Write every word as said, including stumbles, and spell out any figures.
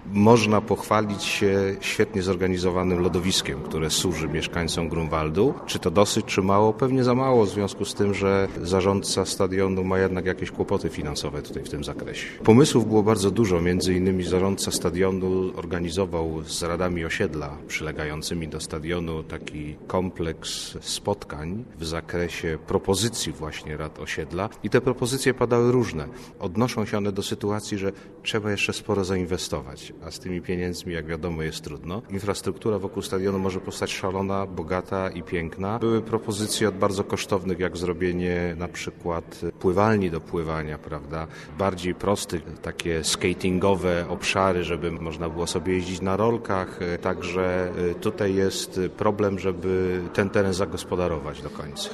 można pochwalić się świetnie zorganizowanym lodowiskiem, które służy mieszkańcom Grunwaldu. Czy to dosyć, czy mało? Pewnie za mało, w związku z tym, że zarządca stadionu ma jednak jakieś kłopoty finansowe tutaj w tym zakresie. Pomysłów było bardzo dużo, między innymi zarządca stadionu organizował z radami osiedla przylegającymi do stadionu taki kompleks spotkań w zakresie propozycji właśnie rad osiedla i te propozycje padały różne. Odnoszą się one do sytuacji, że trzeba jeszcze sporo zainwestować, a z tymi pieniędzmi, jak wiadomo, jest trudno. Infrastruktura wokół stadionu może powstać szalona, bogata i piękna. Były propozycje od bardzo kosztownych, jak zrobienie na przykład pływalni do pływania, prawda? Bardziej prostych, takie skatingowe obszary, żeby można było sobie jeździć na rolkach. Także tutaj jest problem, żeby ten teren zagospodarować do końca.